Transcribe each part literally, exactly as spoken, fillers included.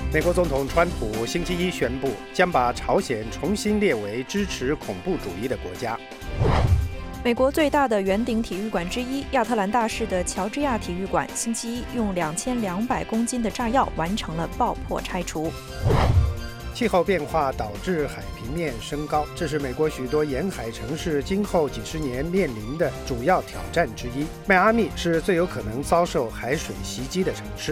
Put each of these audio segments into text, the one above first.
美国总统川普星期一宣布，将把朝鲜重新列为支持恐怖主义的国家。 美国最大的圆顶体育馆之一亚特兰大市的乔治亚体育馆，星期一用两千两百公斤的炸药完成了爆破拆除。 气候变化导致海平面升高，这是美国许多沿海城市今后几十年面临的主要挑战之一。迈阿密是最有可能遭受海水袭击的城市。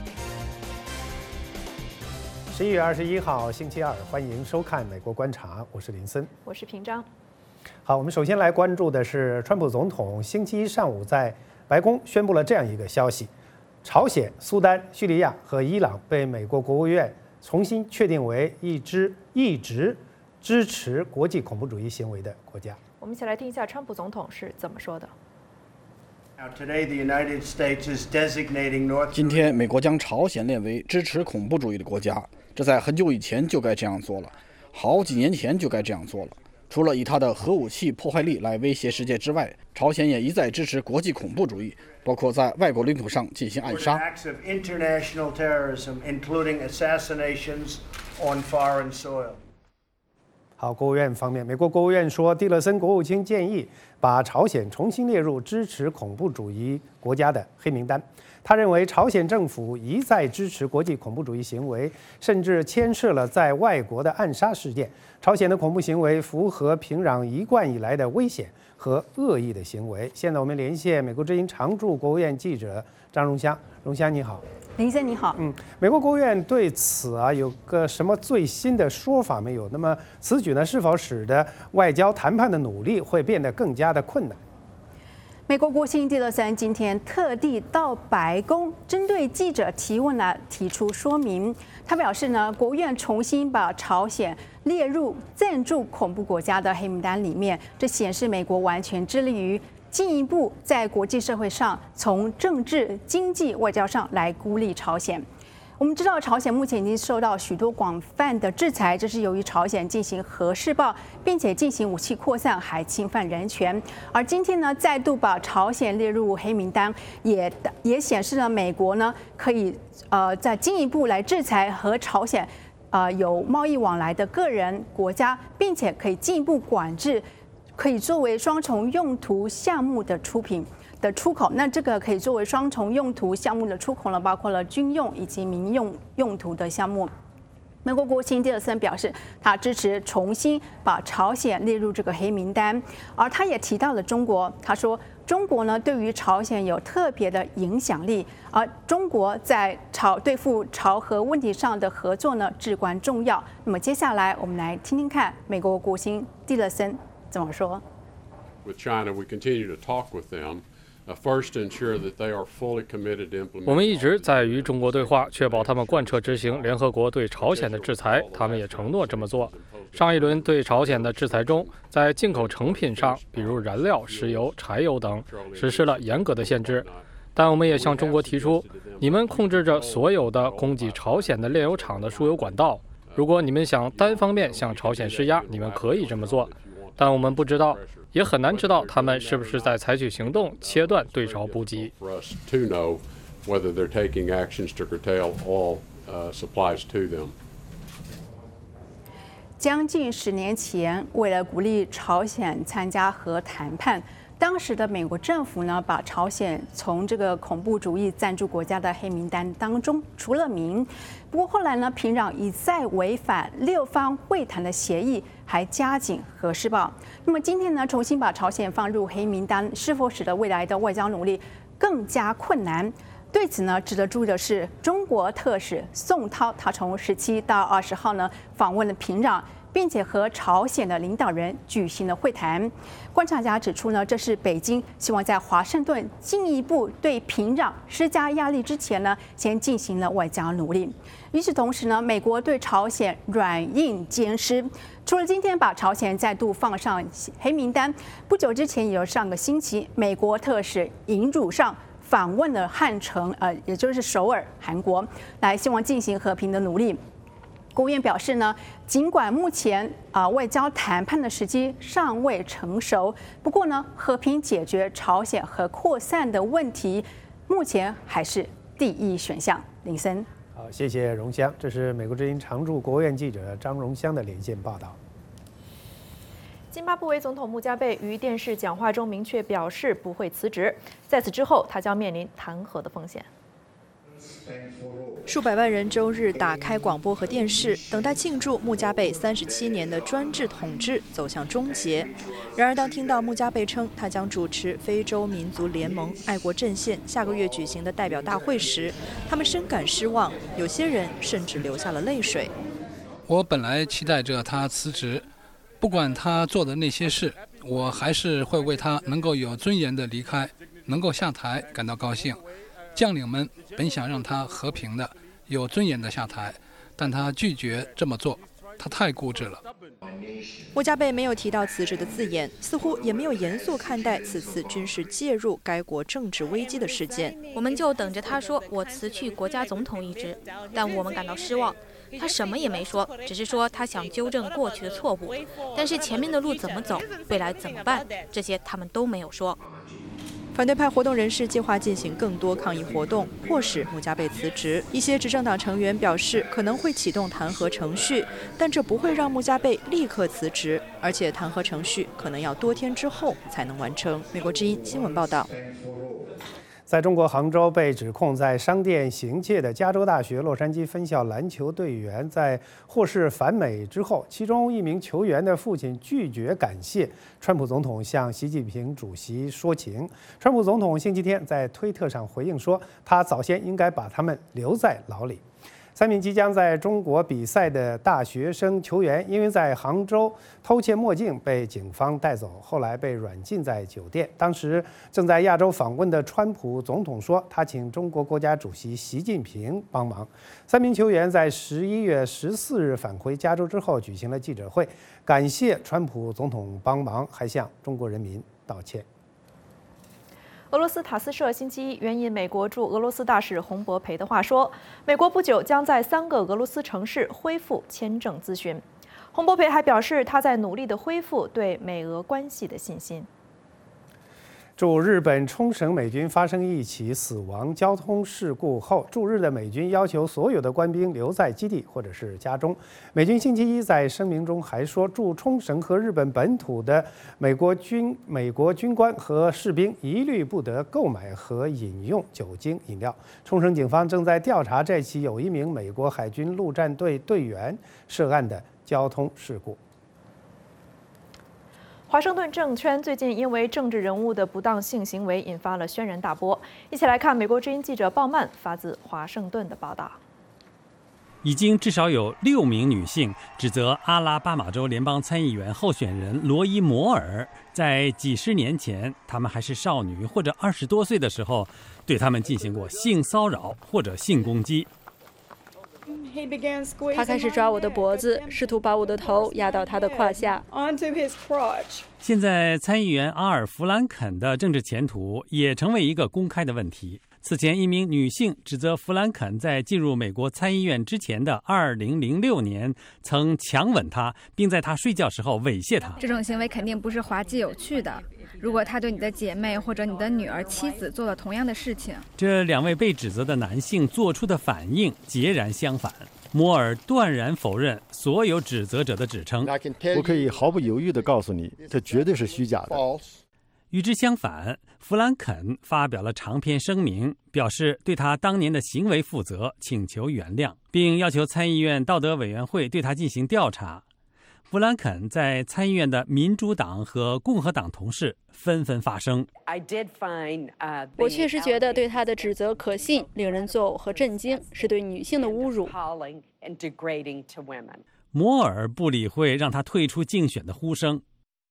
十一月二十一号，星期二，欢迎收看《美国观察》，我是林森， 我是平章。 好，我们首先来关注的是，川普总统星期一上午在白宫宣布了这样一个消息：朝鲜、苏丹、叙利亚和伊朗被美国国务院重新确定为一支一直支持国际恐怖主义行为的国家。 我们一起来听一下川普总统是怎么说的。 今天，美国将朝鲜列为支持恐怖主义的国家，这在很久以前就该这样做了，好几年前就该这样做了。除了以它的核武器破坏力来威胁世界之外，朝鲜也一再支持国际恐怖主义，包括在外国领土上进行暗杀。 好，国务院方面，美国国务院说，蒂勒森国务卿建议把朝鲜重新列入支持恐怖主义国家的黑名单。他认为，朝鲜政府一再支持国际恐怖主义行为，甚至牵涉了在外国的暗杀事件。朝鲜的恐怖行为符合平壤一贯以来的危险和恶意的行为。现在我们连线美国之音常驻国务院记者张荣香，荣香你好。 林森你好。 嗯，美国国务院对此啊有个什么最新的说法没有？那么此举呢，是否使得外交谈判的努力会变得更加的困难？ 美国国务卿蒂勒森今天特地到白宫，针对记者提问呢提出说明。他表示呢，国务院重新把朝鲜列入赞助恐怖国家的黑名单里面，这显示美国完全致力于进一步在国际社会上从政治、经济、外交上来孤立朝鲜。我们知道，朝鲜目前已经受到许多广泛的制裁，这是由于朝鲜进行核试爆，并且进行武器扩散，还侵犯人权。而今天呢，再度把朝鲜列入黑名单，也也显示了美国呢可以呃再进一步来制裁和朝鲜呃有贸易往来的个人、国家，并且可以进一步管制可以作为双重用途项目的出品。的出口，那这个可以作为双重用途项目的出口呢，包括了军用以及民用用途的项目。美国国务卿蒂勒森表示，他支持重新把朝鲜列入这个黑名单，而他也提到了中国。他说，中国呢对于朝鲜有特别的影响力，而中国在朝对付朝核问题上的合作呢至关重要。那么接下来我们来听听看美国国务卿蒂勒森怎么说。 With China, we continue to talk with them. First, ensure that they are fully committed to implement. 我们一直在与中国对话，确保他们贯彻执行联合国对朝鲜的制裁，他们也承诺这么做。上一轮对朝鲜的制裁中，在进口成品上，比如燃料、石油、柴油等，实施了严格的限制。但我们也向中国提出，你们控制着所有的供给朝鲜的炼油厂的输油管道，如果你们想单方面向朝鲜施压，你们可以这么做。但我们不知道，也很难知道他们是不是在采取行动切断对朝补给。 将近十年前，为了鼓励朝鲜参加核谈判，当时的美国政府呢，把朝鲜从这个恐怖主义赞助国家的黑名单当中除了名。不过后来呢，平壤一再违反六方会谈的协议，还加紧核试爆。那么今天呢，重新把朝鲜放入黑名单，是否使得未来的外交努力更加困难？对此呢，值得注意的是，中国特使宋涛，他从十七到二十号呢访问了平壤，并且和朝鲜的领导人举行了会谈。观察家指出呢，这是北京希望在华盛顿进一步对平壤施加压力之前呢，先进行了外交努力。与此同时呢，美国对朝鲜软硬兼施，除了今天把朝鲜再度放上黑名单，不久之前也有上个星期，美国特使尹汝尚访问了汉城，呃，也就是首尔，韩国，来希望进行和平的努力。国务院表示呢，尽管目前啊、呃、外交谈判的时机尚未成熟，不过呢，和平解决朝鲜核扩散的问题，目前还是第一选项。林森。 好，谢谢荣香。这是美国之音常驻国务院记者张荣香的连线报道。 津巴布韦总统穆加贝于电视讲话中明确表示不会辞职，在此之后，他将面临弹劾的风险。数百万人周日打开广播和电视，等待庆祝穆加贝三十七年的专制统治走向终结。然而，当听到穆加贝称他将主持非洲民族联盟爱国阵线下个月举行的代表大会时，他们深感失望，有些人甚至流下了泪水。 我本来期待着他辞职，不管他做的那些事，我还是会为他能够有尊严的离开，能够下台感到高兴。将领们本想让他和平的、有尊严的下台，但他拒绝这么做，他太固执了。 穆加贝没有提到辞职的字眼，似乎也没有严肃看待此次军事介入该国政治危机的事件。 我们就等着他说我辞去国家总统一职，但我们感到失望。他什么也没说，只是说他想纠正过去的错误，但是前面的路怎么走，未来怎么办，这些他们都没有说。 反对派活动人士计划进行更多抗议活动，迫使穆加贝辞职。一些执政党成员表示可能会启动弹劾程序，但这不会让穆加贝立刻辞职，而且弹劾程序可能要多天之后才能完成。美国之音新闻报道。 在中国杭州被指控在商店行窃的加州大学洛杉矶分校篮球队员，在获释返美之后，其中一名球员的父亲拒绝感谢川普总统向习近平主席说情。川普总统星期天在推特上回应说，他早先应该把他们留在牢里。三名即将在中国比赛的大学生球员，因为在杭州偷窃墨镜被警方带走，后来被软禁在酒店。当时正在亚洲访问的川普总统说，他请中国国家主席习近平帮忙。三名球员在十一月十四日返回加州之后举行了记者会，感谢川普总统帮忙，还向中国人民道歉。 俄罗斯塔斯社星期一援引美国驻俄罗斯大使洪博培的话说，美国不久将在三个俄罗斯城市恢复签证咨询。洪博培还表示，他在努力地恢复对美俄关系的信心。驻日本冲绳美军发生一起死亡交通事故后，驻日的美军要求所有的官兵留在基地或者是家中。美军星期一在声明中还说，驻冲绳和日本本土的美国军美国军官和士兵一律不得购买和饮用酒精饮料。冲绳警方正在调查这起有一名美国海军陆战队队员涉案的交通事故。华盛顿政圈最近因为政治人物的不当性行为引发了轩然大波。一起来看美国之音记者鲍曼发自华盛顿的报道。 已经至少有六名女性指责阿拉巴马州联邦参议员候选人罗伊·摩尔在几十年前，她们还是少女或者二十多岁的时候，对她们进行过性骚扰或者性攻击。 他开始抓我的脖子，试图把我的头压到他的胯下。 现在参议员阿尔·弗兰肯的政治前途也成为一个公开的问题。此前，一名女性指责弗兰肯在进入美国参议院之前的二零零六年曾强吻她，并在她睡觉时候猥亵她。 这种行为肯定不是滑稽有趣的。如果他对你的姐妹或者你的女儿、妻子做了同样的事情， 这两位被指责的男性做出的反应截然相反。摩尔断然否认所有指责者的指称。 我可以毫不犹豫地告诉你，这绝对是虚假的。 与之相反，弗兰肯发表了长篇声明，表示对他当年的行为负责，请求原谅，并要求参议院道德委员会对他进行调查。弗兰肯在参议院的民主党和共和党同事纷纷发声。 我确实觉得对他的指责可信、令人作呕和震惊，是对女性的侮辱。 摩尔不理会让他退出竞选的呼声。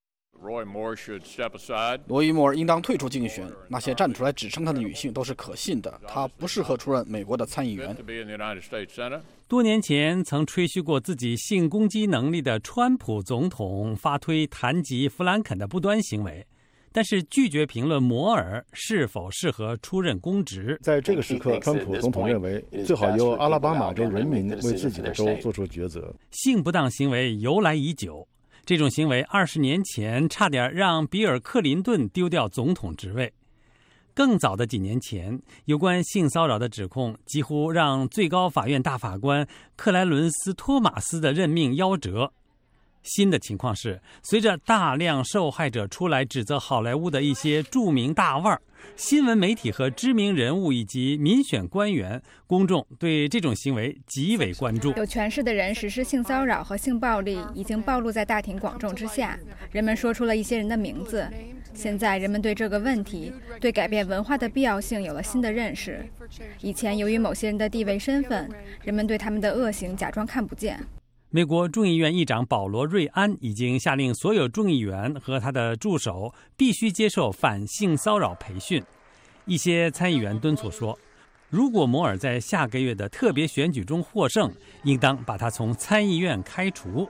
罗伊·摩尔应当退出竞选。那些站出来指称他的女性都是可信的，他不适合出任美国的参议员。 多年前曾吹嘘过自己性攻击能力的川普总统发推谈及弗兰肯的不端行为，但是拒绝评论摩尔是否适合出任公职。 在这个时刻，川普总统认为最好由阿拉巴马州人民为自己的州做出抉择。 性不当行为由来已久。这种行为二十年前差点让比尔·克林顿丢掉总统职位。 更早的几年前，有关性骚扰的指控几乎让最高法院大法官克莱伦斯·托马斯的任命夭折。新的情况是，随着大量受害者出来指责好莱坞的一些著名大腕儿、新闻媒体和知名人物以及民选官员，公众对这种行为极为关注。 有权势的人实施性骚扰和性暴力已经暴露在大庭广众之下，人们说出了一些人的名字。现在人们对这个问题、对改变文化的必要性有了新的认识。以前由于某些人的地位身份，人们对他们的恶行假装看不见。 美国众议院议长保罗·瑞安已经下令所有众议员和他的助手必须接受反性骚扰培训。一些参议员敦促说，如果摩尔在下个月的特别选举中获胜，应当把他从参议院开除。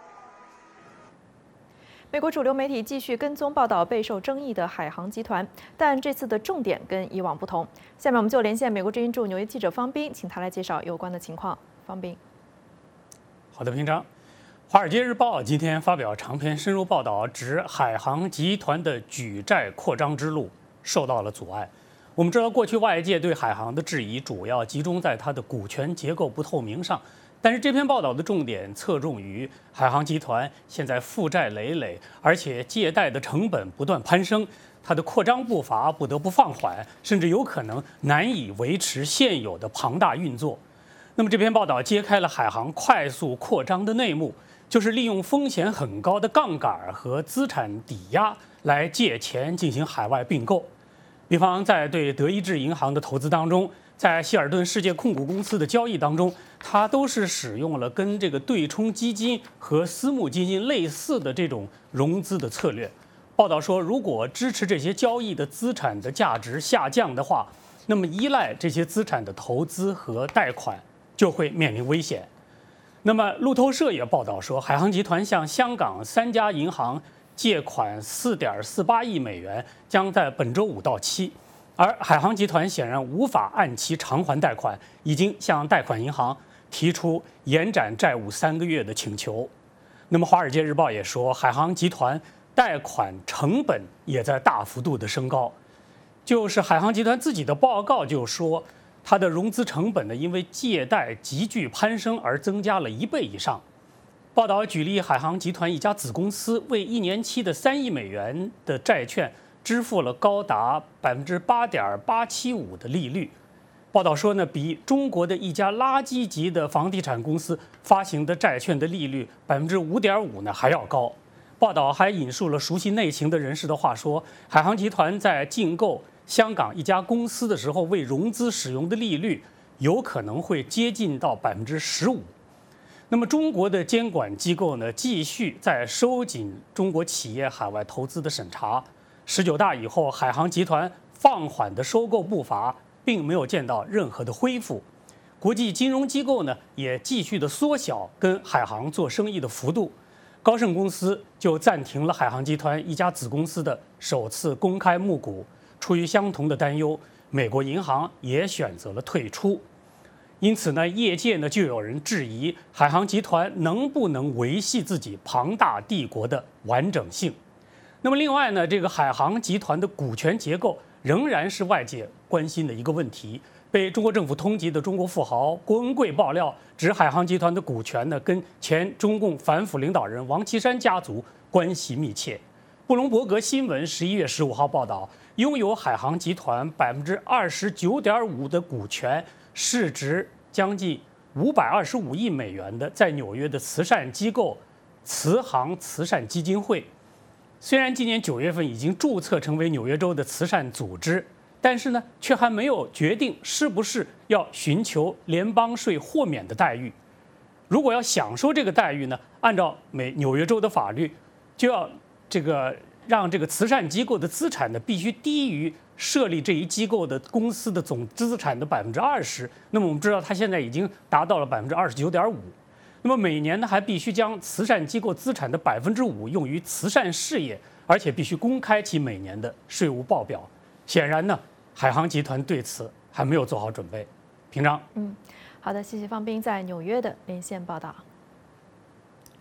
美国主流媒体继续跟踪报道备受争议的海航集团，但这次的重点跟以往不同。下面我们就连线美国之音驻纽约记者方斌，请他来介绍有关的情况。方斌。 好的，平常，《华尔街日报》今天发表长篇深入报道，指海航集团的举债扩张之路受到了阻碍。我们知道，过去外界对海航的质疑主要集中在它的股权结构不透明上，但是这篇报道的重点侧重于海航集团现在负债累累，而且借贷的成本不断攀升，它的扩张步伐不得不放缓，甚至有可能难以维持现有的庞大运作。那么这篇报道揭开了海航快速扩张的内幕，就是利用风险很高的杠杆和资产抵押来借钱进行海外并购。比方在对德意志银行的投资当中，在希尔顿世界控股公司的交易当中，它都是使用了跟这个对冲基金和私募基金类似的这种融资的策略。报道说，如果支持这些交易的资产的价值下降的话，那么依赖这些资产的投资和贷款就会面临危险。那么路透社也报道说，海航集团向香港三家银行借款 四点四八亿美元，将在本周五到期。而海航集团显然无法按期偿还贷款，已经向贷款银行提出延展债务三个月的请求。那么《华尔街日报》也说，海航集团贷款成本也在大幅度的升高。就是海航集团自己的报告就说，它的融资成本呢，因为借贷急剧攀升而增加了一倍以上。报道举例，海航集团一家子公司为一年期的三亿美元的债券支付了高达百分之八点八七五的利率。报道说呢，比中国的一家垃圾级的房地产公司发行的债券的利率百分之五点五呢还要高。报道还引述了熟悉内情的人士的话说，海航集团在竞购香港一家公司的时候，为融资使用的利率有可能会接近到百分之十五。那么中国的监管机构呢，继续在收紧中国企业海外投资的审查。十九大以后，海航集团放缓的收购步伐，并没有见到任何的恢复。国际金融机构呢，也继续的缩小跟海航做生意的幅度。高盛公司就暂停了海航集团一家子公司的首次公开募股。出于相同的担忧，美国银行也选择了退出。因此呢，业界呢就有人质疑海航集团能不能维系自己庞大帝国的完整性。那么另外呢，这个海航集团的股权结构仍然是外界关心的一个问题。被中国政府通缉的中国富豪郭文贵爆料，指海航集团的股权呢跟前中共反腐领导人王岐山家族关系密切。布隆伯格新闻十一月十五号报道，拥有海航集团百分之二十九点五的股权，市值将近五百二十五亿美元的，在纽约的慈善机构慈航慈善基金会，虽然今年九月份已经注册成为纽约州的慈善组织，但是呢，却还没有决定是不是要寻求联邦税豁免的待遇。如果要享受这个待遇呢，按照美纽约州的法律，就要这个让这个慈善机构的资产呢必须低于设立这一机构的公司的总资产的百分之二十。那么我们知道，它现在已经达到了百分之二十九点五。那么每年呢，还必须将慈善机构资产的百分之五用于慈善事业，而且必须公开其每年的税务报表。显然呢，海航集团对此还没有做好准备。平常， 嗯，好的，谢谢方斌在纽约的连线报道。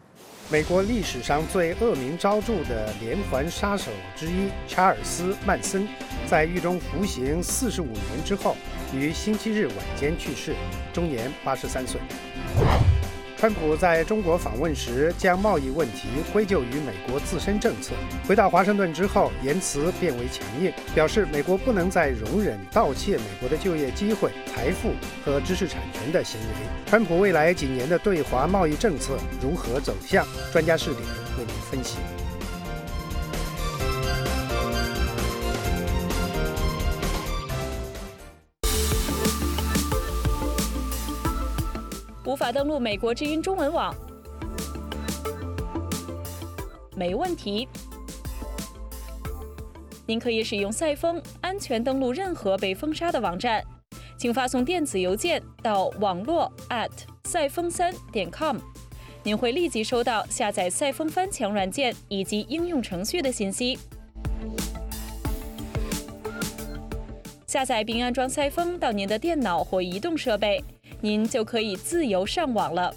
美国历史上最恶名昭著的连环杀手之一查尔斯·曼森，在狱中服刑四十五年之后，于星期日晚间去世，终年八十三岁。川普在中国访问时，将贸易问题归咎于美国自身政策。回到华盛顿之后，言辞变为强硬，表示美国不能再容忍盗窃美国的就业机会、财富和知识产权的行为。川普未来几年的对华贸易政策如何走向？专家视点为您分析。 无法登录美国之音中文网？没问题，您可以使用赛风安全登录任何被封杀的网站。请发送电子邮件到网络 at 赛风三点 com， 您会立即收到下载赛风翻墙软件以及应用程序的信息。下载并安装赛风到您的电脑或移动设备，您就可以自由上网了。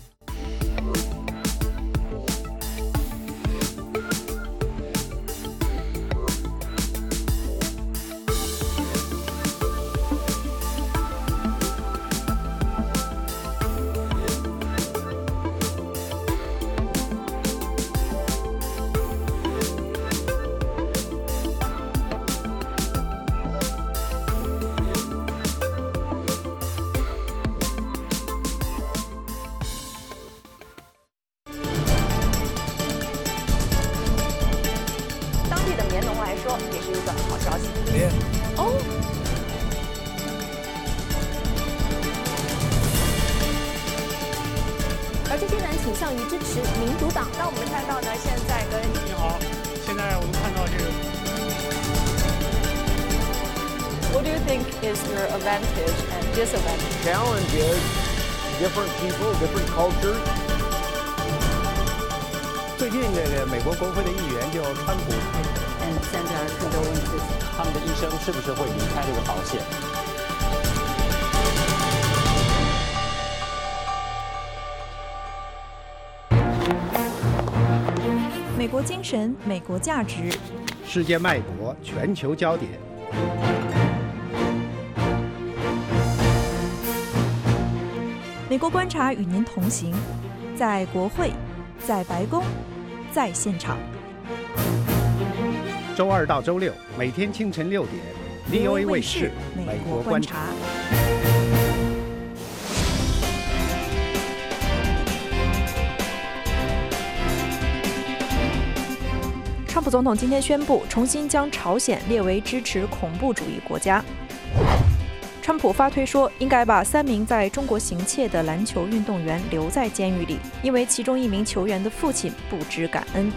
What do you think is your advantage and disadvantage? Challenge is different people, different cultures. 最近这个美国国会的议员就川普， 嗯，现在很多问题， 他们的医生是不是会离开这个保险？ 美国精神，美国价值， 世界脉搏，全球焦点。 美国观察与您同行，在国会，在白宫，在现场。 周二到周六，每天清晨六点 ，V O A 卫视《美国观察》。 川普总统今天宣布，重新将朝鲜列为支持恐怖主义国家。川普发推说，应该把三名在中国行窃的篮球运动员留在监狱里，因为其中一名球员的父亲不知感恩。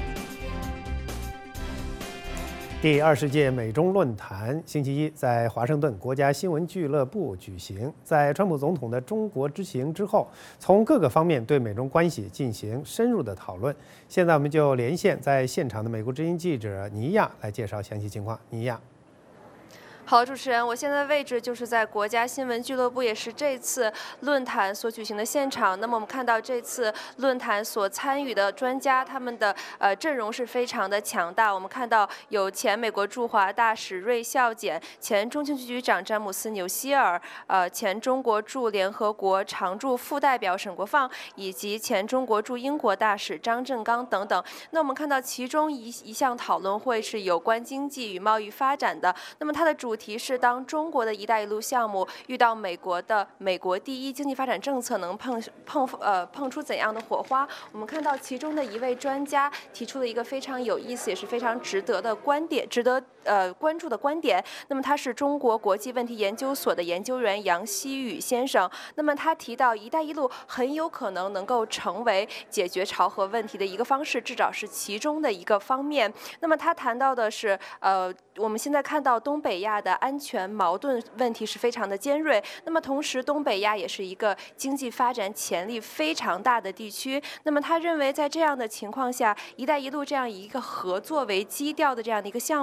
第二十届美中论坛星期一在华盛顿国家新闻俱乐部举行。在川普总统的中国之行之后，从各个方面对美中关系进行深入的讨论。现在我们就连线在现场的美国之音记者尼亚来介绍详细情况。尼亚。 好，主持人，我现在的位置就是在国家新闻俱乐部，也是这次论坛所举行的现场。那么我们看到这次论坛所参与的专家，他们的呃阵容是非常的强大。我们看到有前美国驻华大使芮孝俭，前中情局局长詹姆斯纽希尔，呃，前中国驻联合国常驻副代表沈国放，以及前中国驻英国大使张振刚等等。那我们看到其中一一项讨论会是有关经济与贸易发展的。那么它的主主题是当中国的一带一路项目遇到美国的美国第一经济发展政策，能碰碰呃碰出怎样的火花？我们看到其中的一位专家提出了一个非常有意思也是非常值得的观点，值得呃关注的观点。那么他是中国国际问题研究所的研究员杨希宇先生。那么他提到，一带一路很有可能能够成为解决朝核问题的一个方式，至少是其中的一个方面。那么他谈到的是，呃，我们现在看到东北亚的安全矛盾问题是非常的尖锐。那么同时，东北亚也是一个经济发展潜力非常大的地区。那么他认为，在这样的情况下，一带一路这样一个合作为基调的这样的一个项目，能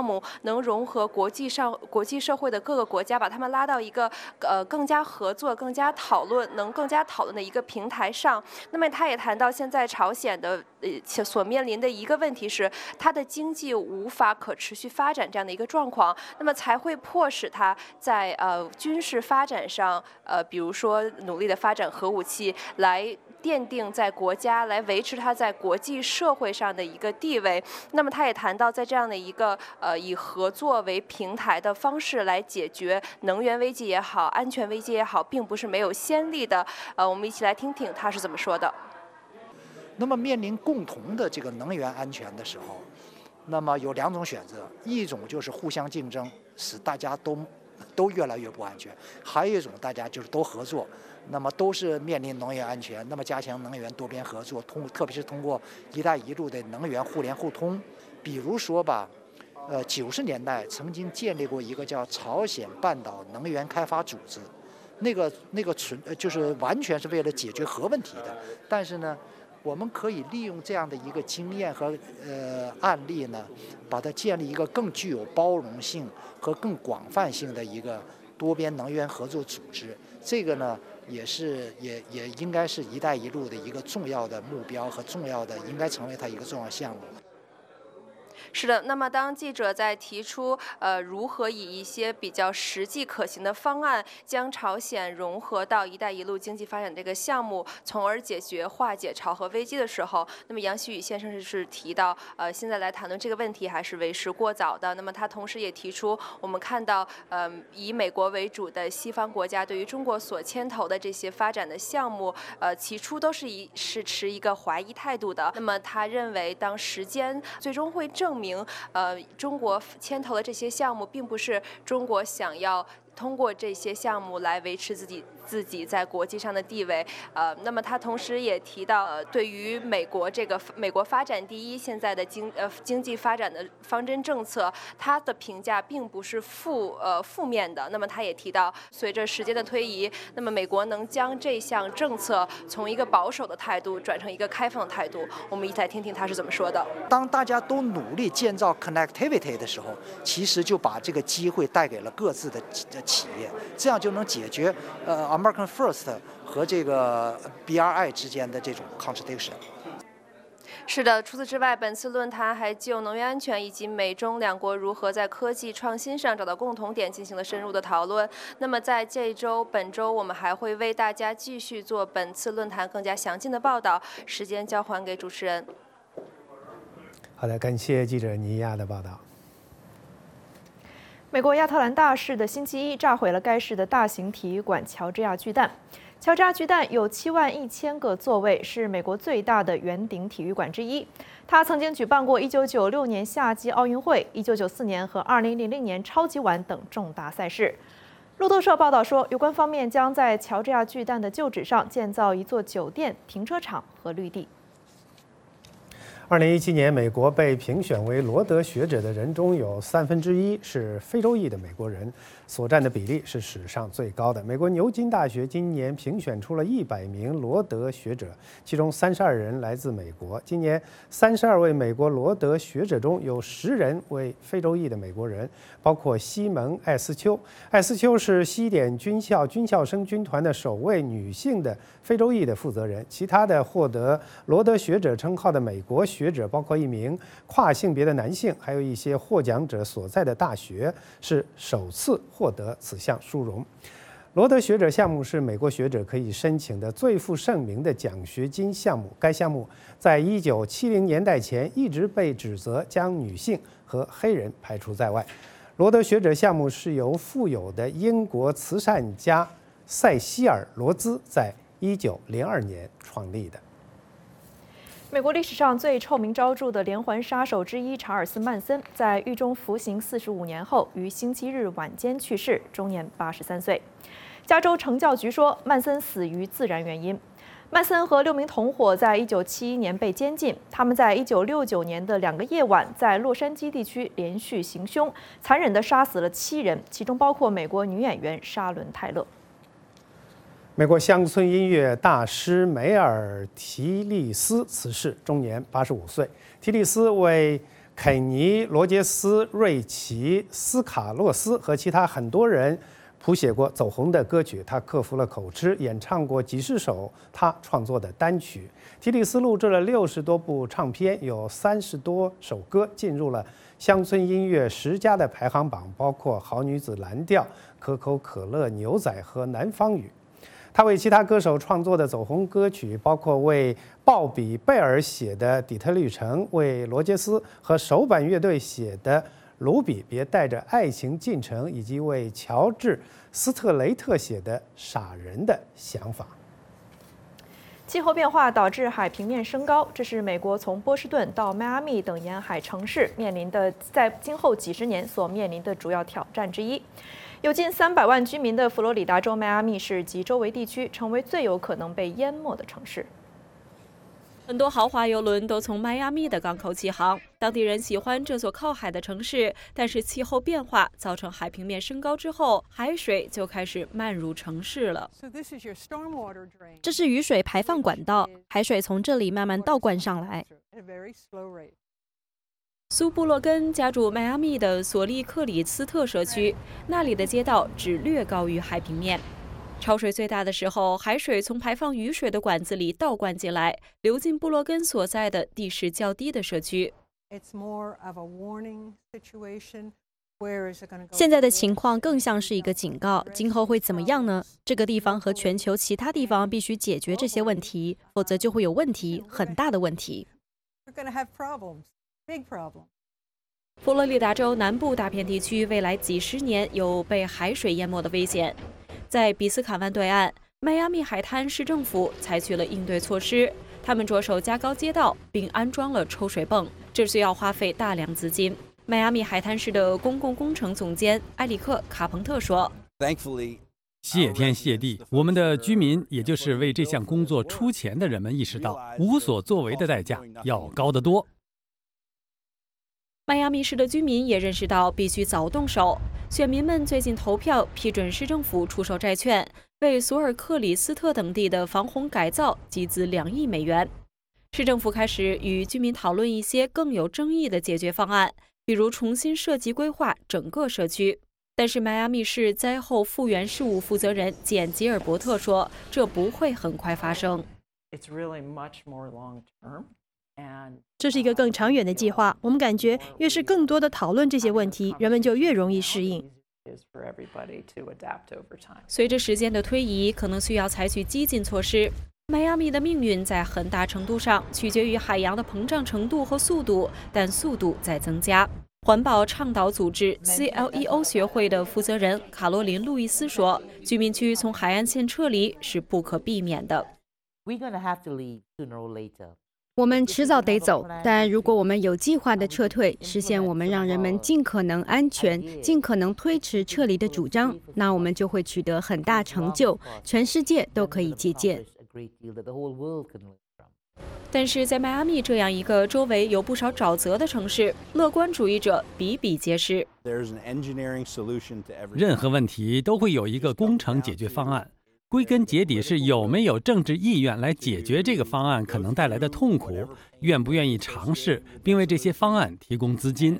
能融合国际上国际社会的各个国家，把他们拉到一个呃更加合作、更加讨论、能更加讨论的一个平台上。那么他也谈到，现在朝鲜的呃所面临的一个问题是，它的经济无法可持续发展这样的一个状况，那么才会迫使它在呃军事发展上，呃比如说努力的发展核武器，来奠定在国家来维持它在国际社会上的一个地位。那么他也谈到，在这样的一个呃以合作为平台的方式来解决能源危机也好，安全危机也好，并不是没有先例的。呃，我们一起来听听他是怎么说的。 那么面临共同的这个能源安全的时候，那么有两种选择，一种就是互相竞争，使大家都都越来越不安全；还有一种大家就是都合作，那么都是面临能源安全，那么加强能源多边合作，通特别是通过“一带一路”的能源互联互通。比如说吧，呃，九十年代曾经建立过一个叫朝鲜半岛能源开发组织，那个那个纯就是完全是为了解决核问题的，但是呢。我们可以利用这样的一个经验和呃案例呢，把它建立一个更具有包容性和更广泛性的一个多边能源合作组织。这个呢，也是也也应该是“一带一路”的一个重要的目标和重要的应该成为它一个重要项目。 是的，那么当记者在提出呃如何以一些比较实际可行的方案将朝鲜融合到“一带一路”经济发展这个项目，从而解决化解朝核危机的时候，那么杨希宇先生是提到，呃，现在来谈论这个问题还是为时过早的。那么他同时也提出，我们看到，呃，以美国为主的西方国家对于中国所牵头的这些发展的项目，呃，起初都是一是持一个怀疑态度的。那么他认为，当时间最终会证明。明，呃，中国牵头的这些项目，并不是中国想要通过这些项目来维持自己自己在国际上的地位。呃，那么他同时也提到，呃，对于美国这个美国发展第一现在的经呃经济发展的方针政策，他的评价并不是负呃负面的。那么他也提到，随着时间的推移，那么美国能将这项政策从一个保守的态度转成一个开放的态度。我们一起来听听他是怎么说的。 当大家都努力建造 connectivity 的时候，其实就把这个机会带给了各自的企业，这样就能解决呃 American First 和这个 B R I 之间的这种 contradiction。 是的，除此之外，本次论坛还就能源安全以及美中两国如何在科技创新上找到共同点进行了深入的讨论。那么在这周、本周，我们还会为大家继续做本次论坛更加详尽的报道。时间交还给主持人。 好的，感谢记者尼亚的报道。 美国亚特兰大市的星期一炸毁了该市的大型体育馆乔治亚巨蛋。乔治亚巨蛋有七万一千个座位，是美国最大的圆顶体育馆之一。它曾经举办过一九九六年夏季奥运会、一九九四年和二零零零年超级碗等重大赛事。路透社报道说，有关方面将在乔治亚巨蛋的旧址上建造一座酒店、停车场和绿地。 二零一七年，美国被评选为罗德学者的人中有三分之一是非洲裔的美国人，所占的比例是史上最高的。美国牛津大学今年评选出了一百名罗德学者，其中三十二人来自美国。今年三十二位美国罗德学者中有十人为非洲裔的美国人，包括西蒙·艾斯丘。艾斯丘是西点军校军校生军团的首位女性的非洲裔的负责人。其他的获得罗德学者称号的美国学学者包括一名跨性别的男性，还有一些获奖者所在的大学是首次获得此项殊荣。罗德学者项目是美国学者可以申请的最负盛名的奖学金项目。该项目在一九七零年代前一直被指责将女性和黑人排除在外。罗德学者项目是由富有的英国慈善家塞西尔·罗兹在一九零二年创立的。 美国历史上最臭名昭著的连环杀手之一查尔斯·曼森，在狱中服刑四十五年后，于星期日晚间去世，终年八十三岁。加州惩教局说，曼森死于自然原因。曼森和六名同伙在一九七一年被监禁，他们在一九六九年的两个夜晚，在洛杉矶地区连续行凶，残忍地杀死了七人，其中包括美国女演员莎伦·泰勒。 美国乡村音乐大师梅尔提利斯辞世，终年八十五岁。提利斯为肯尼·罗杰斯、瑞奇·斯卡洛斯和其他很多人谱写过走红的歌曲，他克服了口吃，演唱过几十首他创作的单曲。提里斯录制了六十多部唱片，有三十多首歌进入了乡村音乐十佳的排行榜，包括《好女子蓝调》、可口可乐、牛仔和南方语。他为其他歌手创作的走红歌曲包括为鲍比·贝尔写的《底特律城》，为罗杰斯和手板乐队写的《卢比别带着爱情进城》，以及为乔治·斯特雷特写的《傻人的想法》。 气候变化导致海平面升高，这是美国从波士顿到迈阿密等沿海城市面临的，在今后几十年所面临的主要挑战之一。有近三百万居民的佛罗里达州迈阿密市及周围地区成为最有可能被淹没的城市。 很多豪华邮轮都从迈阿密的港口起航，当地人喜欢这座靠海的城市。但是气候变化造成海平面升高之后，海水就开始漫入城市了。 这是雨水排放管道，海水从这里慢慢倒灌上来。 苏布洛根家住迈阿密的索利克里斯特社区，那里的街道只略高于海平面。超水最大的时候，海水从排放雨水的管子里倒灌进来，流进布洛根所在的地势较低的社区。 现在的情况更像是一个警告，今后会怎么样呢？这个地方和全球其他地方必须解决这些问题，否则就会有问题，很大的问题。 佛罗里达州南部大片地区未来几十年有被海水淹没的危险。在比斯卡湾对岸，迈阿密海滩市政府采取了应对措施，他们着手加高街道，并安装了抽水泵，这需要花费大量资金。迈阿密海滩市的公共工程总监埃里克·卡彭特说：“ 谢天谢地，我们的居民，也就是为这项工作出钱的人们，意识到无所作为的代价要高得多。” 迈阿密市的居民也认识到必须早动手。选民们最近投票批准市政府出售债券，为索尔克里斯特等地的防洪改造集资两亿美元。市政府开始与居民讨论一些更有争议的解决方案，比如重新设计规划整个社区。但是迈阿密市灾后复原事务负责人简吉尔伯特说，这不会很快发生。 这是一个更长远的计划，我们感觉越是更多的讨论这些问题，人们就越容易适应。 随着时间的推移，可能需要采取激进措施。迈阿密的命运在很大程度上取决于海洋的膨胀程度和速度，但速度在增加。环保倡导组织 C L E O 学会的负责人卡罗琳·路易斯说，居民区从海岸线撤离是不可避免的。 我们迟早得走，但如果我们有计划的撤退，实现我们让人们尽可能安全、尽可能推迟撤离的主张，那我们就会取得很大成就，全世界都可以借鉴。 但是在迈阿密这样一个周围有不少沼泽的城市，乐观主义者比比皆是。 任何问题都会有一个工程解决方案。归根结底是有没有政治意愿来解决这个方案可能带来的痛苦，愿不愿意尝试，并为这些方案提供资金。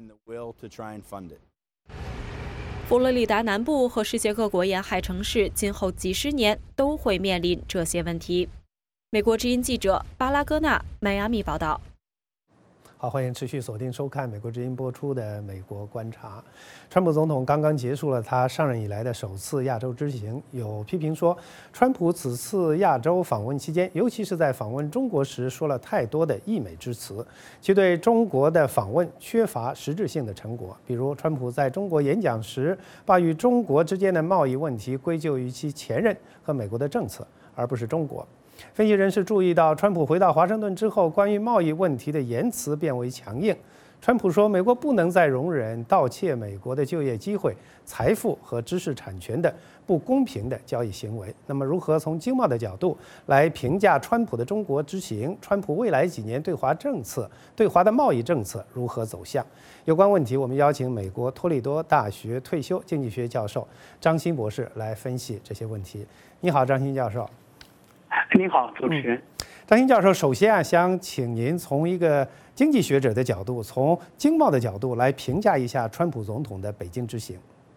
佛罗里达南部和世界各国沿海城市今后几十年都会面临这些问题。美国之音记者巴拉戈纳，迈阿密报道。 好，欢迎持续锁定收看美国之音播出的《美国观察》。川普总统刚刚结束了他上任以来的首次亚洲之行，有批评说，川普此次亚洲访问期间，尤其是在访问中国时，说了太多的溢美之词，其对中国的访问缺乏实质性的成果。比如，川普在中国演讲时，把与中国之间的贸易问题归咎于其前任和美国的政策，而不是中国。分析人士注意到，川普回到华盛顿之后，关于贸易问题的言辞变为强硬。川普说，美国不能再容忍盗窃美国的就业机会、财富和知识产权的不公平的交易行为。那么，如何从经贸的角度来评价川普的中国之行？川普未来几年对华政策、对华的贸易政策如何走向？有关问题，我们邀请美国托利多大学退休经济学教授张欣博士来分析这些问题。你好，张欣教授。 您好，主持人。嗯张欣教授，首先啊，想请您从一个经济学者的角度，从经贸的角度来评价一下川普总统的北京之行。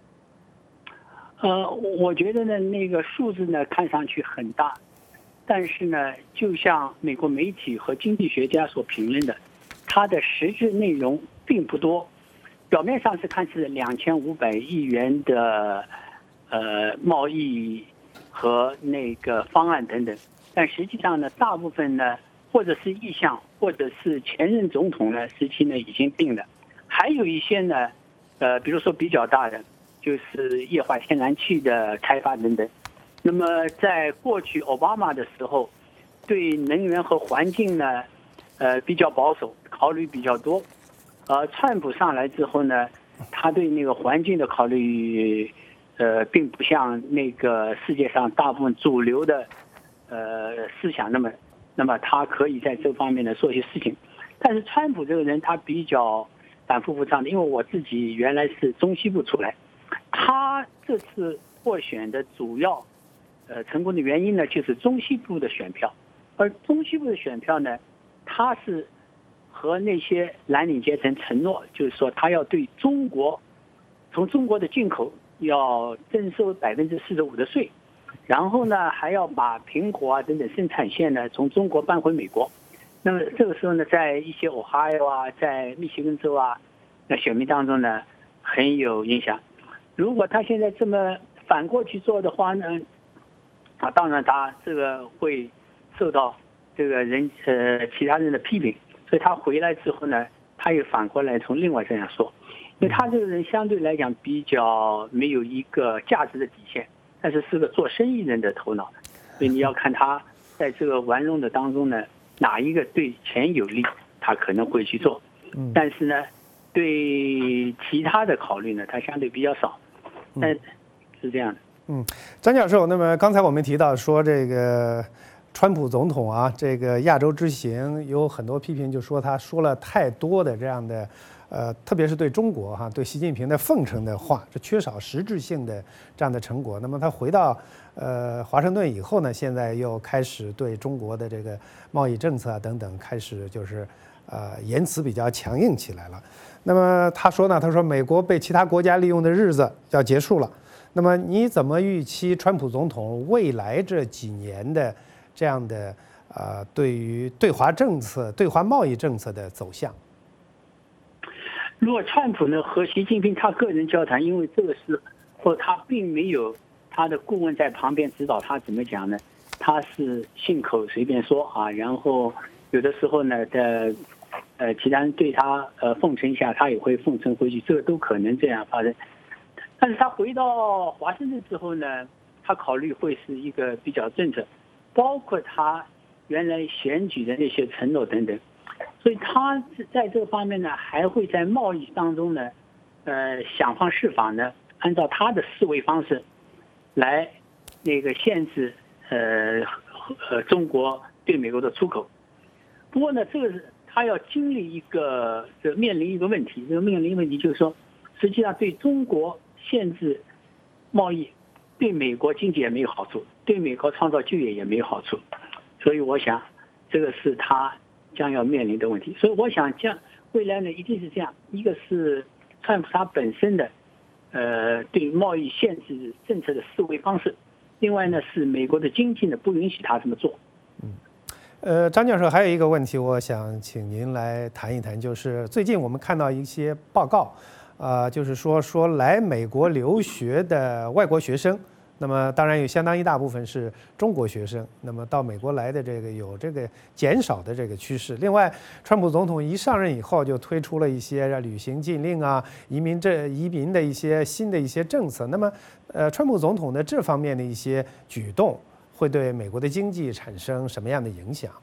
呃，我觉得呢，那个数字呢看上去很大，但是呢，就像美国媒体和经济学家所评论的，它的实质内容并不多。表面上是看是两千五百亿元的呃贸易和那个方案等等，但实际上呢，大部分呢，或者是意向，或者是前任总统呢时期呢已经定了，还有一些呢，呃，比如说比较大的，就是液化天然气的开发等等。那么在过去奥巴马的时候，对能源和环境呢，呃，比较保守，考虑比较多。呃，川普上来之后呢，他对那个环境的考虑，呃，并不像那个世界上大部分主流的，呃，思想那么，那么他可以在这方面呢做一些事情。但是川普这个人他比较反复无常的，因为我自己原来是中西部出来，他这次获选的主要，呃，成功的原因呢，就是中西部的选票，而中西部的选票呢，他是和那些蓝领阶层承诺，就是说他要对中国，从中国的进口要征收百分之四十五的税，然后呢还要把苹果啊等等生产线呢从中国搬回美国。那么这个时候呢，在一些 Ohio 啊，在密西根州啊，那选民当中呢很有影响。如果他现在这么反过去做的话呢，啊，当然他这个会受到这个人呃其他人的批评。所以他回来之后呢，他也反过来从另外这样说，因为他这个人相对来讲比较没有一个价值的底线，但是是个做生意人的头脑，所以你要看他在这个玩弄的当中呢，哪一个对钱有利，他可能会去做，但是呢，对其他的考虑呢，他相对比较少，但是这样的。 嗯，张教授，那么刚才我们提到说这个川普总统啊，这个亚洲之行有很多批评，就说他说了太多的这样的，呃，特别是对中国哈、啊，对习近平的奉承的话，这缺少实质性的这样的成果。那么他回到呃华盛顿以后呢，现在又开始对中国的这个贸易政策啊等等，开始就是呃言辞比较强硬起来了。那么他说呢，他说美国被其他国家利用的日子要结束了。那么你怎么预期川普总统未来这几年的这样的呃，对于对华政策、对华贸易政策的走向？ 如果川普呢和习近平他个人交谈，因为这个是或他并没有他的顾问在旁边指导他怎么讲呢？他是信口随便说啊，然后有的时候呢的呃其他人对他呃奉承一下，他也会奉承回去，这个都可能这样发生。但是他回到华盛顿之后呢，他考虑会是一个比较政策。包括他原来选举的那些承诺等等，所以他在这个方面呢，还会在贸易当中呢，呃，想方设法呢，按照他的思维方式，来那个限制呃呃中国对美国的出口。不过呢，这个是他要经历一个这面临一个问题，这个面临问题就是说，实际上对中国限制贸易，对美国经济也没有好处，对美国创造就业也没有好处，所以我想这个是他将要面临的问题。所以我想这样未来呢一定是这样，一个是川普他本身的呃对贸易限制政策的思维方式，另外呢是美国的经济呢不允许他这么做。 嗯，呃，张教授还有一个问题，我想请您来谈一谈，就是最近我们看到一些报告。呃，就是说说来美国留学的外国学生，那么当然有相当一大部分是中国学生，那么到美国来的这个有这个减少的这个趋势。另外，川普总统一上任以后就推出了一些旅行禁令啊、移民这移民的一些新的一些政策。那么，呃，川普总统的这方面的一些举动，会对美国的经济产生什么样的影响？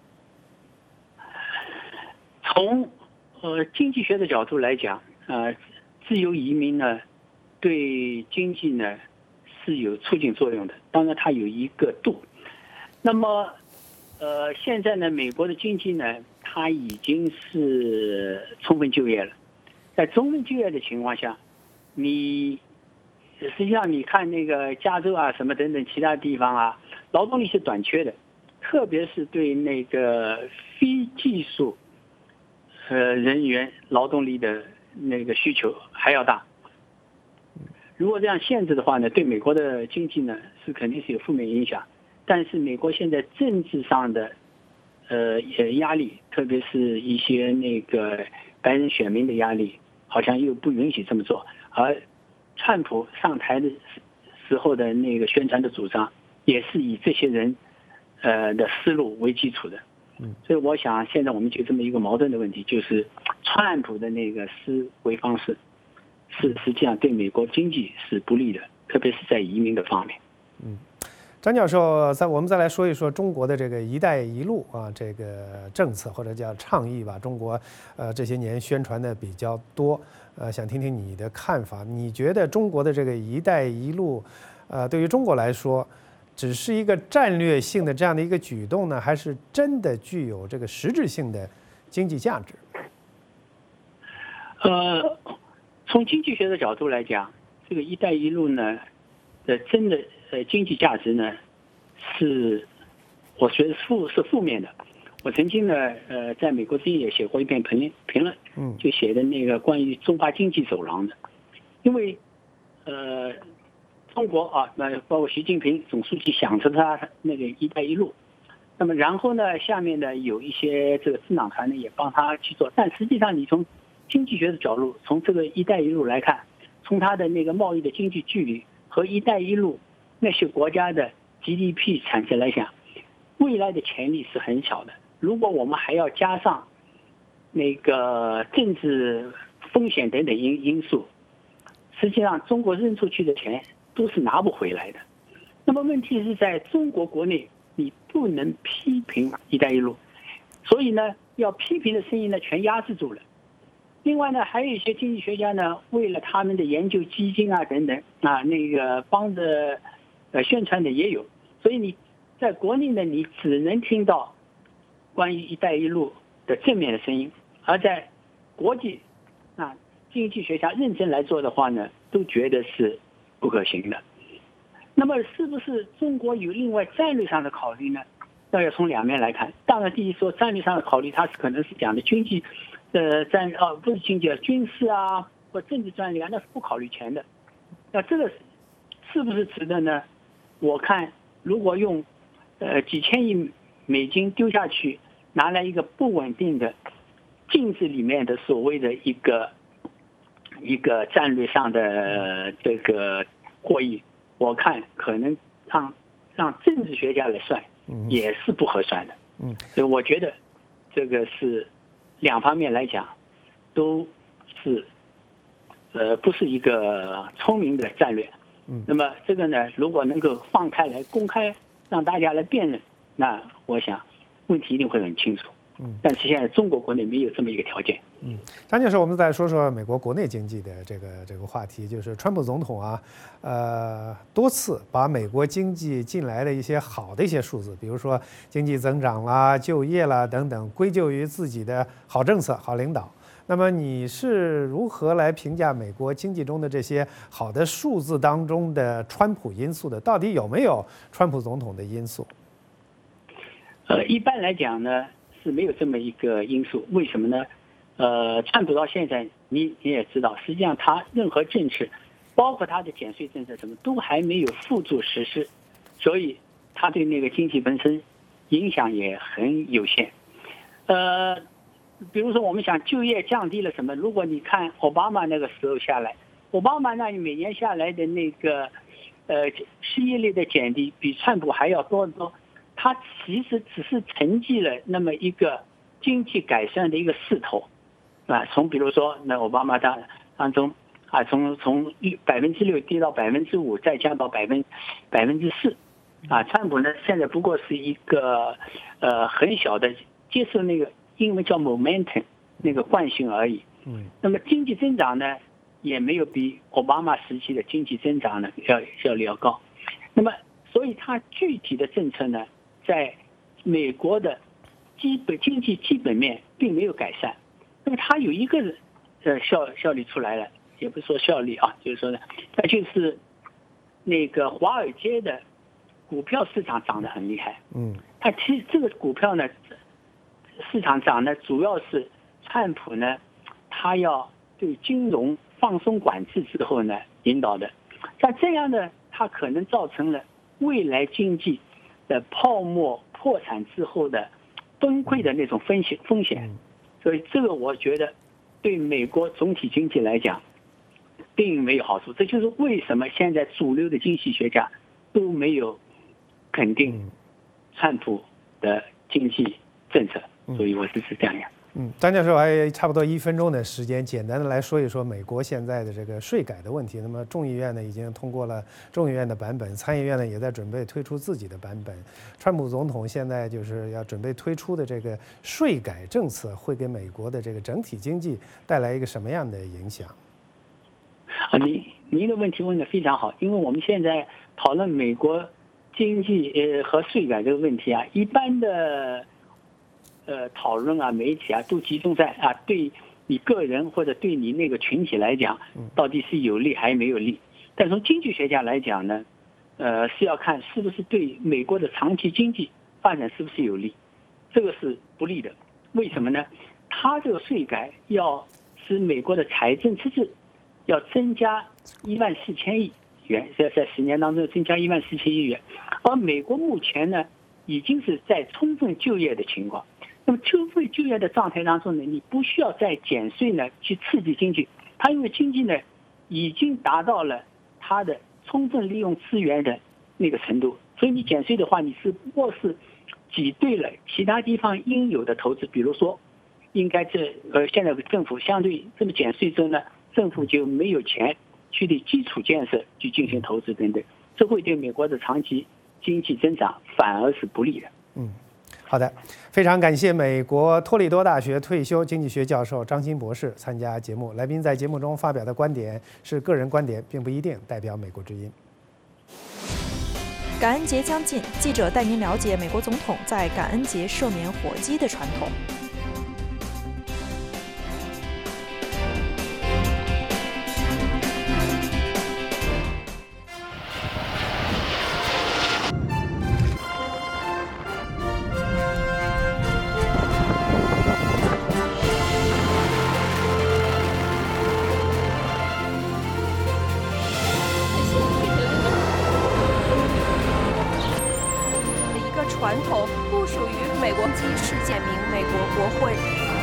从呃经济学的角度来讲，呃。自由移民呢，对经济呢是有促进作用的，当然它有一个度。那么，呃，现在呢，美国的经济呢，它已经是充分就业了。在充分就业的情况下，你实际上你看那个加州啊什么等等其他地方啊，劳动力是短缺的， 特别是对那个非技术呃人员劳动力的那个需求还要大。如果这样限制的话呢，对美国的经济呢是肯定是有负面影响。但是美国现在政治上的呃压力，特别是一些那个白人选民的压力，好像又不允许这么做。而川普上台的时候的那个宣传的主张，也是以这些人呃的思路为基础的。所以我想现在我们就这么一个矛盾的问题，就是川普的那个思维方式是实际上对美国经济是不利的，特别是在移民的方面。 嗯，张教授，再我们再来说一说中国的这个“一带一路”啊，这个政策或者叫倡议吧，中国呃这些年宣传的比较多，呃，想听听你的看法。你觉得中国的这个“一带一路”，呃，对于中国来说，只是一个战略性的这样的一个举动呢，还是真的具有这个实质性的经济价值？ 呃，从经济学的角度来讲，这个“一带一路”呢的真的呃经济价值呢，是我觉得负是负面的。我曾经呢呃在美国之音也写过一篇评论评论， 嗯， 就写的那个关于中华经济走廊的，因为呃中国啊，那包括习近平总书记想着他那个“一带一路”，那么然后呢下面呢有一些这个智囊团呢也帮他去做，但实际上你从经济学的角度，从这个“一带一路”来看，从它的那个贸易的经济距离和“一带一路”那些国家的 G D P 产值来讲，未来的潜力是很小的。如果我们还要加上那个政治风险等等因因素，实际上中国扔出去的钱都是拿不回来的。那么问题是在中国国内，你不能批评“一带一路”，所以呢，要批评的声音呢全压制住了。另外呢，还有一些经济学家呢，为了他们的研究基金啊等等啊，那个帮着呃宣传的也有，所以你在国内呢，你只能听到关于“一带一路”的正面的声音，而在国际啊经济学家认真来做的话呢，都觉得是不可行的。那么是不是中国有另外战略上的考虑呢？那要从两面来看。当然，第一说战略上的考虑，它是可能是讲的经济。呃，战啊不是经济啊，军事啊或政治战略啊，那是不考虑钱的。那这个是不是值得呢？我看如果用呃几千亿美金丢下去，拿来一个不稳定的镜子里面的所谓的一个一个战略上的这个获益，我看可能让让政治学家来算也是不合算的。 嗯， 所以我觉得这个是。两方面来讲，都是，呃，不是一个聪明的战略。 嗯， 那么这个呢，如果能够放开来公开，让大家来辩论，那我想问题一定会很清楚。 嗯， 但是现在中国国内没有这么一个条件。 嗯，张教授，我们再说说美国国内经济的这个这个话题，就是川普总统啊，呃，多次把美国经济近来的一些好的一些数字，比如说经济增长啦、就业啦等等，归咎于自己的好政策、好领导。那么你是如何来评价美国经济中的这些好的数字当中的川普因素的？到底有没有川普总统的因素？ 呃，一般来讲呢是没有这么一个因素，为什么呢？呃，川普到现在，你你也知道，实际上他任何政策，包括他的减税政策，什么都还没有付诸实施，所以他对那个经济本身影响也很有限。呃，比如说我们想就业降低了什么，如果你看奥巴马那个时候下来，奥巴马那每年下来的那个呃失业率的减低比川普还要多得多，他其实只是承继了那么一个经济改善的一个势头。啊，从比如说那奥巴马当当中啊，从从百分之六低到百分之五，再降到百分百分之四，啊，川普呢现在不过是一个呃很小的接受那个英文叫 momentum 那个惯性而已。 嗯， 那么经济增长呢也没有比奥巴马时期的经济增长呢要效率要高。那么所以它具体的政策呢，在美国的基本经济基本面并没有改善。那么它有一个呃效效率出来了，也不是说效率啊，就是说呢，那就是那个华尔街的股票市场涨得很厉害。 嗯， 它其实这个股票呢，市场涨呢，主要是川普呢，他要对金融放松管制之后呢引导的。那这样呢，它可能造成了未来经济的泡沫破产之后的崩溃的那种风险风险。所以这个我觉得对美国总体经济来讲并没有好处。这就是为什么现在主流的经济学家都没有肯定川普的经济政策。所以我是是这样。 嗯，张教授还差不多一分钟的时间，简单的来说一说美国现在的这个税改的问题。那么众议院呢已经通过了众议院的版本，参议院呢也在准备推出自己的版本。川普总统现在就是要准备推出的这个税改政策，会给美国的这个整体经济带来一个什么样的影响？ 啊，您您的问题问得非常好，因为我们现在讨论美国经济呃和税改这个问题啊，一般的。呃，讨论啊，媒体啊，都集中在啊，对你个人或者对你那个群体来讲，到底是有利还是没有利？但从经济学家来讲呢，呃，是要看是不是对美国的长期经济发展是不是有利，这个是不利的。为什么呢？它这个税改要使美国的财政赤字要增加一万四千亿元，在在十年当中增加一万四千亿元，而美国目前呢，已经是在充分就业的情况。那么充分就业的状态当中呢，你不需要再减税呢去刺激经济，它因为经济呢已经达到了它的充分利用资源的那个程度，所以你减税的话，你是不过是挤兑了其他地方应有的投资，比如说，应该这呃现在政府相对这么减税之后呢，政府就没有钱去对基础建设去进行投资等等，这会对美国的长期经济增长反而是不利的。 嗯。好的，非常感谢美国托利多大学退休经济学教授张欣博士参加节目。来宾在节目中发表的观点是个人观点，并不一定代表美国之音。 感恩节将近，记者带您了解美国总统在感恩节赦免火鸡的传统。传统不属于美国鸡世界名美国国会。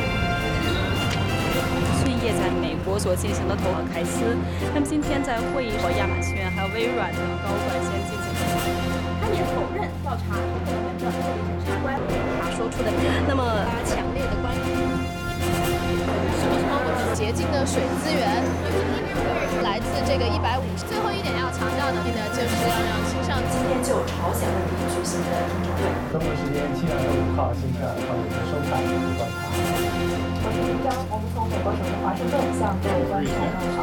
迅夜在美国所进行的投票开司，那么今天在会议和亚马逊还有微软的高管先进行。 他也否认调查可能的这个审查官他说出的， 那么强烈的关注什么什么洁净的水资源，来自这个一百五十。最后一点要强调的呢，就是要让青少年今天就朝鲜问题举行的听证会。 中国时间七月五号星期二，欢迎收看《观察》。 我是林章，我们从美国首都华盛顿向各位观众问好。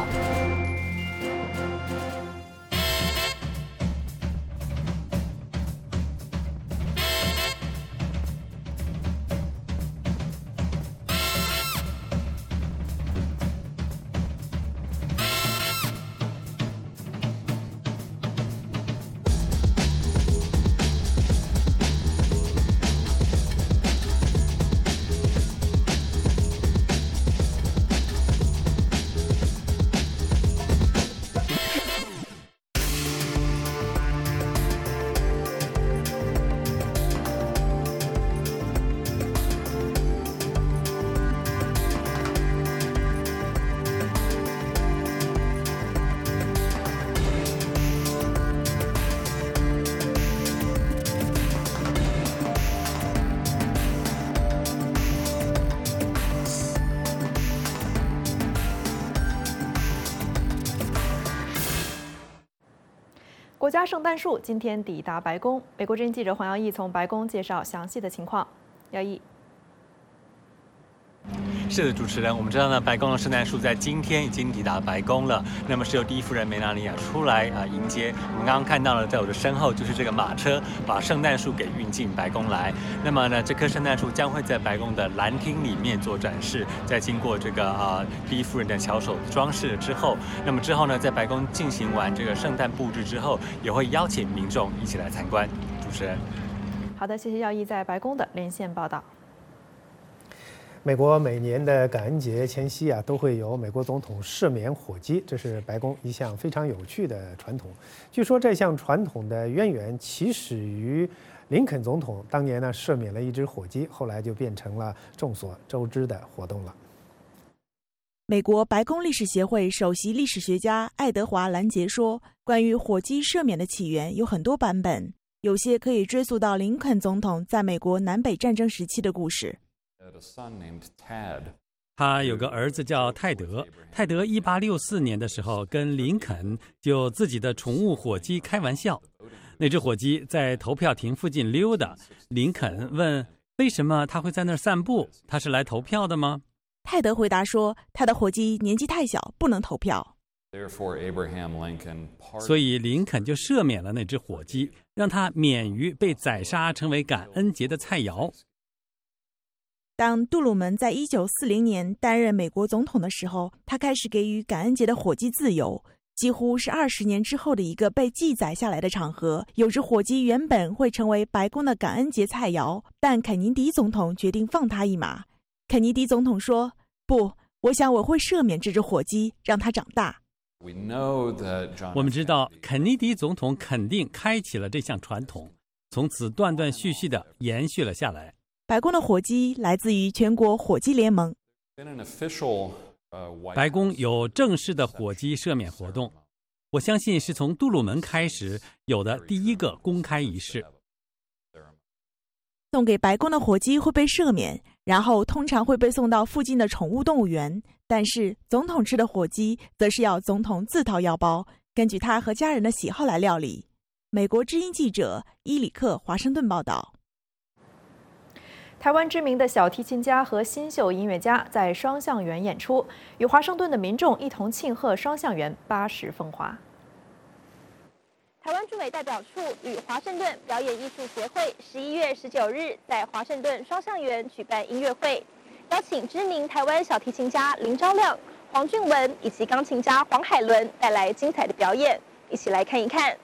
国家圣诞树今天抵达白宫，美国之音记者黄耀义从白宫介绍详细的情况。耀义。 是的，主持人，我们知道呢，白宫的圣诞树在今天已经抵达白宫了。那么是由第一夫人梅拉尼亚出来啊、呃、迎接。我们刚刚看到了，在我的身后就是这个马车，把圣诞树给运进白宫来。那么呢，这棵圣诞树将会在白宫的蓝厅里面做展示。在经过这个啊、呃、第一夫人的巧手装饰之后，那么之后呢，在白宫进行完这个圣诞布置之后，也会邀请民众一起来参观。主持人。 好的，谢谢耀一在白宫的连线报道。 美国每年的感恩节前夕啊，都会有美国总统赦免火鸡，这是白宫一项非常有趣的传统。据说这项传统的渊源起始于林肯总统当年呢赦免了一只火鸡，后来就变成了众所周知的活动了。 美国白宫历史协会首席历史学家爱德华·兰杰说，关于火鸡赦免的起源有很多版本，有些可以追溯到林肯总统在美国南北战争时期的故事。 他有个儿子叫泰德，泰德一八六四年的时候跟林肯就自己的宠物火鸡开玩笑，那只火鸡在投票亭附近溜达，林肯问为什么他会在那儿散步，他是来投票的吗？ 泰德回答说，他的火鸡年纪太小，不能投票。 所以林肯就赦免了那只火鸡，让它免于被宰杀成为感恩节的菜肴。 当杜鲁门在一九四零年担任美国总统的时候，他开始给予感恩节的火鸡自由，几乎是二十年之后的一个被记载下来的场合。有只火鸡原本会成为白宫的感恩节菜肴，但肯尼迪总统决定放他一马。肯尼迪总统说：“不，我想我会赦免这只火鸡，让它长大。” 我们知道肯尼迪总统肯定开启了这项传统，从此断断续续地延续了下来。 白宫的火鸡来自于全国火鸡联盟。 白宫有正式的火鸡赦免活动，我相信是从杜鲁门开始有的第一个公开仪式。 送给白宫的火鸡会被赦免，然后通常会被送到附近的宠物动物园，但是总统吃的火鸡则是要总统自掏腰包，根据他和家人的喜好来料理。美国之音记者伊里克华盛顿报道。 台湾知名的小提琴家和新秀音乐家在双橡园演出，与华盛顿的民众一同庆贺双橡园八十风华。 台湾驻美代表处与华盛顿表演艺术协会十一月十九日在华盛顿双橡园举办音乐会，邀请知名台湾小提琴家林昭亮、黄俊文以及钢琴家黄海伦带来精彩的表演，一起来看一看。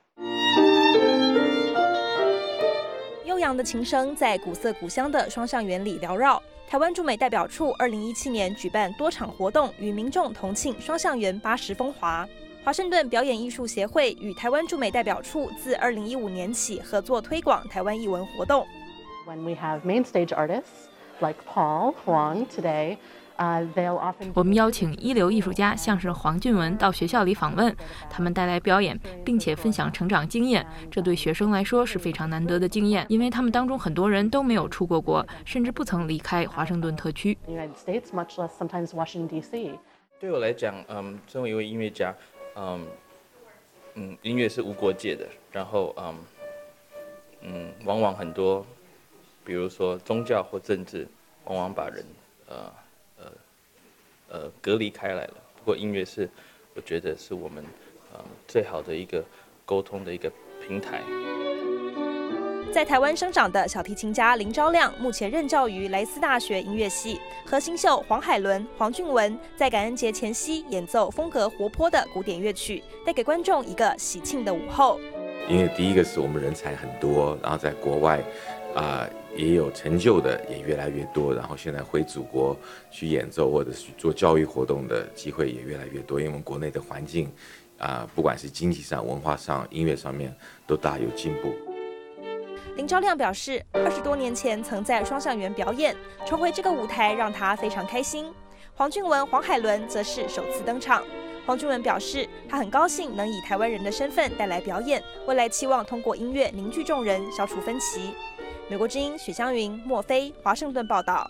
悠扬的琴声在古色古香的双橡园里缭绕。台湾驻美代表处二零一七年举办多场活动，与民众同庆双橡园八十风华。华盛顿表演艺术协会与台湾驻美代表处自二零一五年起合作推广台湾艺文活动。 When we have main stage artists like Paul Huang today, uh, they'll often. 我们邀请一流艺术家，像是黄俊文到学校里访问，他们带来表演，并且分享成长经验。这对学生来说是非常难得的经验，因为他们当中很多人都没有出过国，甚至不曾离开华盛顿特区。 United States, much less sometimes Washington D C. 对我来讲，嗯，身为一位音乐家。嗯嗯，音乐是无国界的，然后嗯嗯，往往很多，比如说宗教或政治，往往把人呃呃呃隔离开来了。不过音乐是，我觉得是我们嗯最好的一个沟通的一个平台。 在台湾生长的小提琴家林昭亮，目前任教于莱斯大学音乐系。和新秀黄海伦、黄俊文在感恩节前夕演奏风格活泼的古典乐曲，带给观众一个喜庆的午后。 因为第一个是我们人才很多，然后在国外啊、呃、也有成就的也越来越多，然后现在回祖国去演奏或者去做教育活动的机会也越来越多，因为我们国内的环境啊、呃，不管是经济上、文化上、音乐上面都大有进步。 林昭亮表示，二十多年前曾在双橡园表演，重回这个舞台让他非常开心。黄俊文、黄海伦则是首次登场。黄俊文表示，他很高兴能以台湾人的身份带来表演，未来期望通过音乐凝聚众人，消除分歧。美国之音许湘云、莫非华盛顿报道。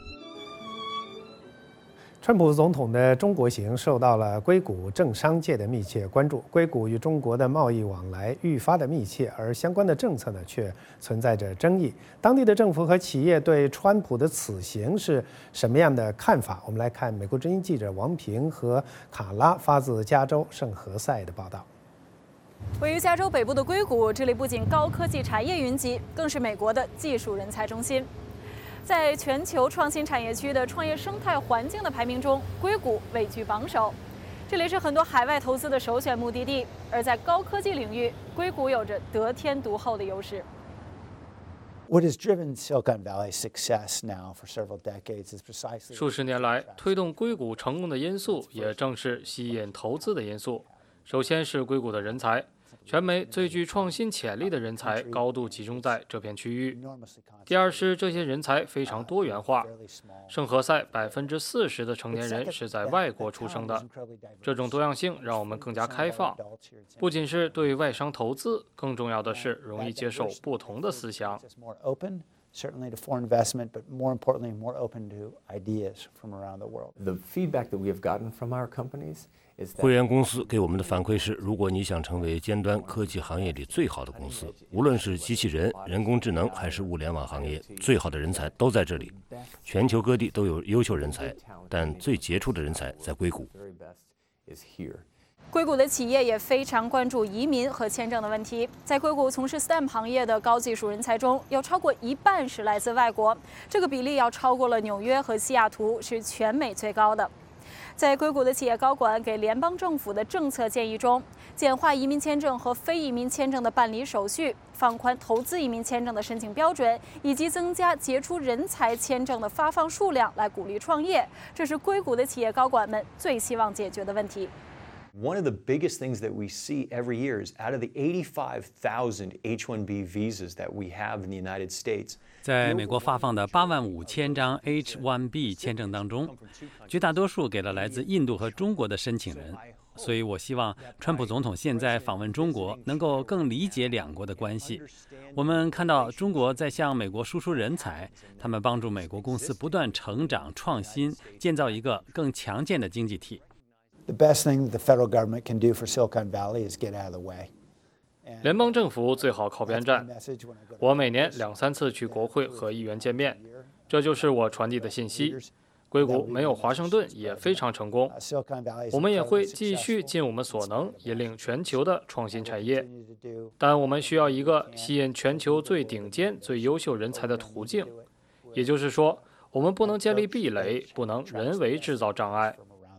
川普总统的中国行受到了硅谷政商界的密切关注，硅谷与中国的贸易往来愈发的密切，而相关的政策呢却存在着争议。当地的政府和企业对川普的此行是什么样的看法？我们来看美国之音记者王平和卡拉发自加州圣何塞的报道。 位于加州北部的硅谷，这里不仅高科技产业云集，更是美国的技术人才中心。在全球创新产业区的创业生态环境的排名中，硅谷位居榜首。这里是很多海外投资的首选目的地，而在高科技领域，硅谷有着得天独厚的优势。 数十年来，推动硅谷成功的因素，也正是吸引投资的因素。首先是硅谷的人才，全美最具创新潜力的人才高度集中在这片区域。第二是这些人才非常多元化，圣何塞百分之四十的成年人是在外国出生的，这种多样性让我们更加开放，不仅是对外商投资，更重要的是容易接受不同的思想。 certainly to foreign investment, but more importantly, more open to ideas from around the world. The feedback that we have gotten from our companies is that 会员公司给我们的反馈是，如果你想成为尖端科技行业里最好的公司，无论是机器人、人工智能还是物联网行业，最好的人才都在这里。全球各地都有优秀人才，但最杰出的人才在硅谷。 硅谷的企业也非常关注移民和签证的问题。在硅谷从事 S T E M 行业的高技术人才中，有超过一半是来自外国，这个比例要超过了纽约和西雅图，是全美最高的。在硅谷的企业高管给联邦政府的政策建议中，简化移民签证和非移民签证的办理手续，放宽投资移民签证的申请标准，以及增加杰出人才签证的发放数量，来鼓励创业。这是硅谷的企业高管们最希望解决的问题。 One of the biggest things that we see every year is out of the eighty-five thousand H one B visas that we have in the United States. 在美国发放的八万五千张 H one B 签证当中，绝大多数给了来自印度和中国的申请人。所以我希望川普总统现在访问中国，能够更理解两国的关系。我们看到中国在向美国输出人才，他们帮助美国公司不断成长、创新，建造一个更强健的经济体。 The best thing that the federal government can do for Silicon Valley is get out of the way. 联邦政府最好靠边站。我每年两三次去国会和议员见面，这就是我传递的信息。硅谷没有华盛顿也非常成功，我们也会继续尽我们所能引领全球的创新产业，但我们需要一个吸引全球最顶尖、最优秀人才的途径。也就是说，我们不能建立壁垒，不能人为制造障碍。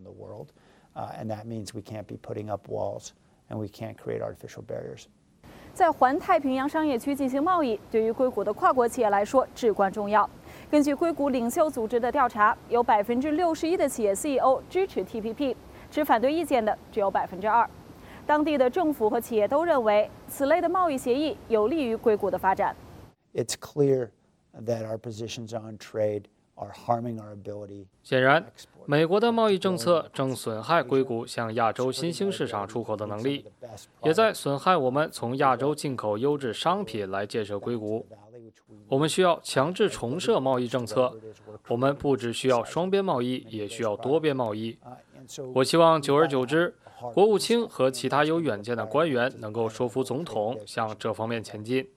Uh, and that means we can't be putting up walls and we can't create artificial barriers. 在环太平洋商业区进行贸易，对于硅谷的跨国企业来说至关重要。根据硅谷领袖组织的调查，有百分之六十一的企业 C E O 支持 T P P， 持反对意见的只有百分之二。当地的政府和企业都认为，此类的贸易协议有利于硅谷的发展。 It's clear that our positions on trade are harming our ability. 显然，美国的贸易政策正损害硅谷向亚洲新兴市场出口的能力，也在损害我们从亚洲进口优质商品来建设硅谷。我们需要强制重设贸易政策，我们不只需要双边贸易，也需要多边贸易。我希望久而久之，国务卿和其他有远见的官员能够说服总统向这方面前进。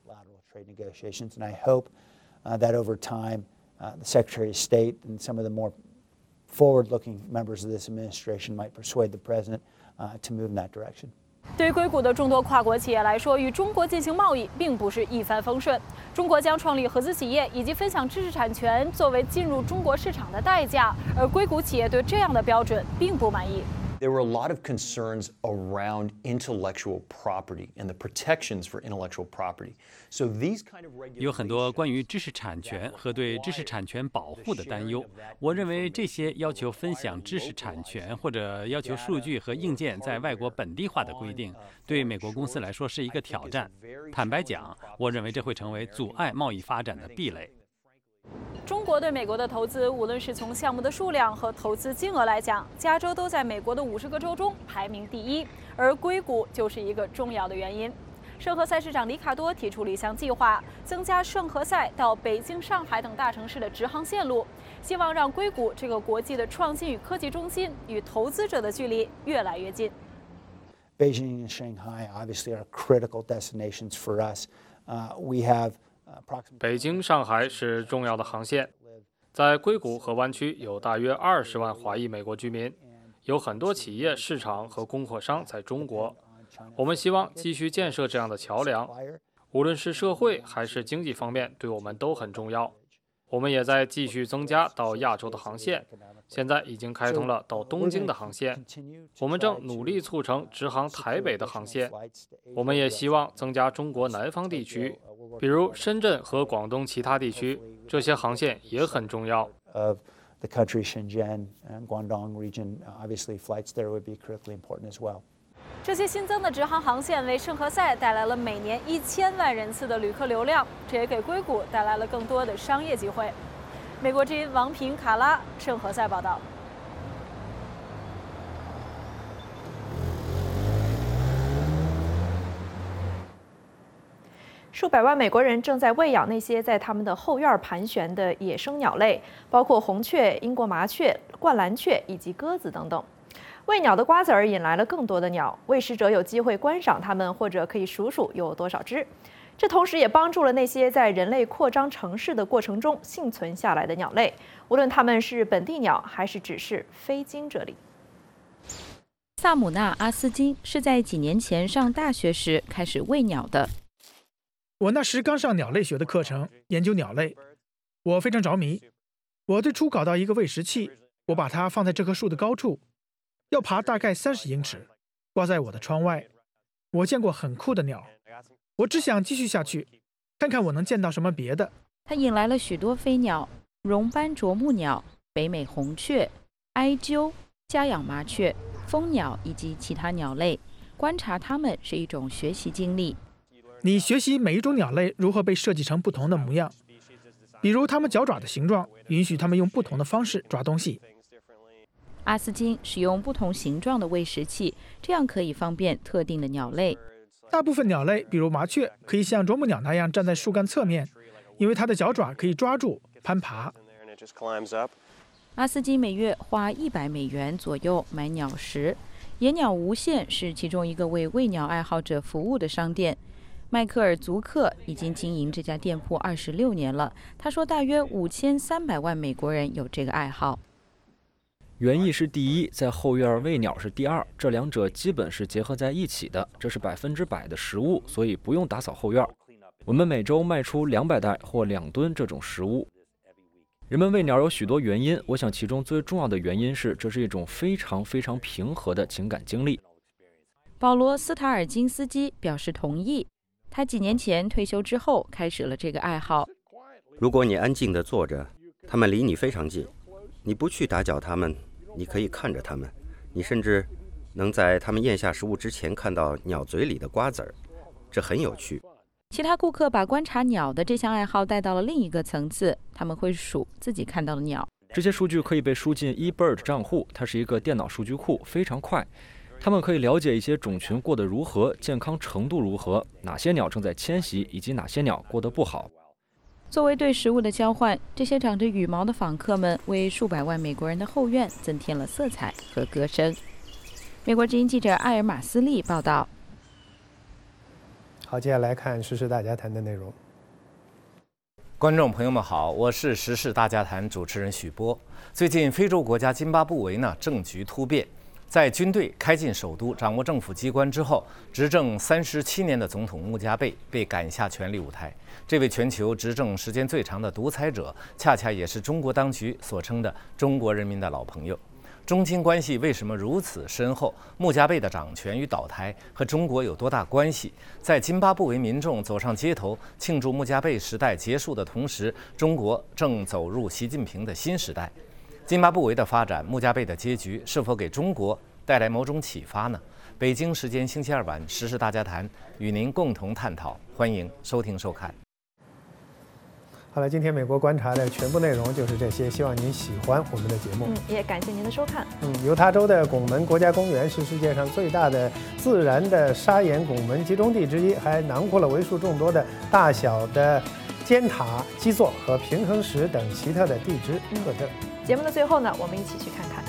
Uh, the Secretary of State and some of the more forward-looking members of this administration might persuade the president uh, to move in that direction. 对硅谷的众多跨国企业来说，与中国进行贸易并不是一帆风顺。中国将创立合资企业以及分享知识产权作为进入中国市场的代价，而硅谷企业对这样的标准并不满意。 There were a lot of concerns around intellectual property and the protections for intellectual property. So these kind of regulations 有很多关于知识产权和对知识产权保护的担忧。我认为这些要求分享知识产权或者要求数据和硬件在外国本地化的规定，对美国公司来说是一个挑战。坦白讲，我认为这会成为阻碍贸易发展的壁垒。 中国对美国的投资，无论是从项目的数量和投资金额来讲，加州都在美国的五十个州中排名第一，而硅谷就是一个重要的原因。圣何塞市长里卡多提出了一项计划，增加圣何塞到北京、上海等大城市的直航线路，希望让硅谷这个国际的创新与科技中心与投资者的距离越来越近。 Beijing and Shanghai obviously are critical destinations for us. Uh, we have 北京、上海是重要的航线，在硅谷和湾区有大约二十万华裔美国居民，有很多企业、市场和供货商在中国。我们希望继续建设这样的桥梁，无论是社会还是经济方面，对我们都很重要。 我们也在继续增加到亚洲的航线，现在已经开通了到东京的航线。我们正努力促成直航台北的航线。我们也希望增加中国南方地区，比如深圳和广东其他地区，这些航线也很重要。 The country Shenzhen and Guangdong region, obviously flights there would be critically important as well. 这些新增的直航航线为圣何塞带来了每年一千万人次的旅客流量，这也给硅谷带来了更多的商业机会。美国之音王平、卡拉，圣何塞报道。 数百万美国人正在喂养那些在他们的后院盘旋的野生鸟类，包括红雀、英国麻雀、灌篮雀以及鸽子等等。喂鸟的瓜子儿引来了更多的鸟，喂食者有机会观赏它们，或者可以数数有多少只。这同时也帮助了那些在人类扩张城市的过程中幸存下来的鸟类，无论它们是本地鸟还是只是飞经这里。 萨姆纳·阿斯金是在几年前上大学时开始喂鸟的。 我那时刚上鸟类学的课程，研究鸟类，我非常着迷。我最初搞到一个喂食器，我把它放在这棵树的高处，要爬大概三十英尺，挂在我的窗外。我见过很酷的鸟，我只想继续下去，看看我能见到什么别的。 它引来了许多飞鸟，绒斑啄木鸟、北美红雀、埃鸠、家养麻雀、蜂鸟以及其他鸟类。观察它们是一种学习经历。 你学习每一种鸟类如何被设计成不同的模样，比如它们脚爪的形状，允许它们用不同的方式抓东西。 阿斯金使用不同形状的喂食器，这样可以方便特定的鸟类。 大部分鸟类，比如麻雀，可以像啄木鸟那样站在树干侧面，因为它的脚爪可以抓住、攀爬。 阿斯金每月花一百美元左右买鸟食。野鸟无限是其中一个为喂鸟爱好者服务的商店。迈克尔·祖克已经经营这家店铺二十六年了。他说，大约五千三百万美国人有这个爱好。 园艺是第一，在后院喂鸟是第二，这两者基本是结合在一起的。这是百分之百的食物，所以不用打扫后院。我们每周卖出两百袋或两吨这种食物。人们喂鸟有许多原因，我想其中最重要的原因是，这是一种非常非常平和的情感经历。 保罗·斯塔尔金斯基表示同意。他几年前退休之后开始了这个爱好。 如果你安静地坐着，他们离你非常近，你不去打搅他们，你可以看着他们，你甚至能在他们咽下食物之前看到鸟嘴里的瓜子儿，这很有趣。 其他顾客把观察鸟的这项爱好带到了另一个层次，他们会数自己看到的鸟。 这些数据可以被输进 eBird 账户，它是一个电脑数据库，非常快。他们可以了解一些种群过得如何，健康程度如何，哪些鸟正在迁徙，以及哪些鸟过得不好。 作为对食物的交换，这些长着羽毛的访客们为数百万美国人的后院增添了色彩和歌声。美国之音记者艾尔马斯利报道。 好，接下来看时事大家谈的内容。 观众朋友们好，我是时事大家谈主持人许波。最近，非洲国家津巴布韦呢政局突变。在军队开进首都、掌握政府机关之后，执政三十七年的总统穆加贝被赶下权力舞台。这位全球执政时间最长的独裁者，恰恰也是中国当局所称的中国人民的老朋友。中津关系为什么如此深厚？穆加贝的掌权与倒台和中国有多大关系？在津巴布韦民众走上街头庆祝穆加贝时代结束的同时，中国正走入习近平的新时代。津巴布韦的发展，穆加贝的结局，是否给中国带来某种启发呢？北京时间星期二晚，时事大家谈与您共同探讨，欢迎收听收看。 好了，今天美国观察的全部内容就是这些，希望您喜欢我们的节目。 嗯，也感谢您的收看。 嗯，犹他州的拱门国家公园是世界上最大的自然的砂岩拱门集中地之一，还囊括了为数众多的大小的尖塔、基座和平衡石等奇特的地质特征。 节目的最后呢，我们一起去看看。